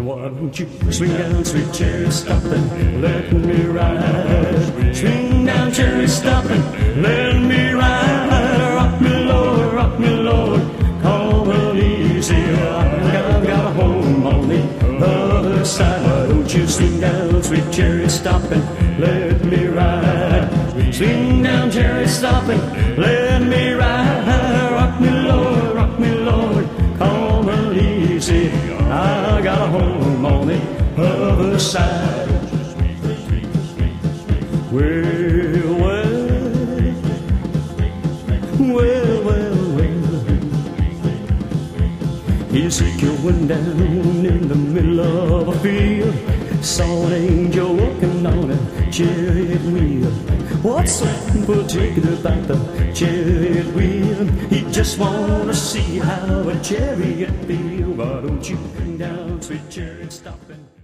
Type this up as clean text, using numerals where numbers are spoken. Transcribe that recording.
Why don't you swing down, sweet cherry, stop and let me ride? Swing down, cherry, stop and let me ride. Rock me, Lord, come on easy. I've got a home on the other side. Why don't you swing down, sweet cherry, stop and let me ride? Swing down, cherry, stop and let me ride. Rock me, Lord, come on easy. I got a home on the other side. Ezekiel went down in the middle of a field, saw an angel walking on a chariot wheel. What's so particular about the chariot wheel? He just wanna see how a chariot feels. Why don't you come down, sweet chariot, stop and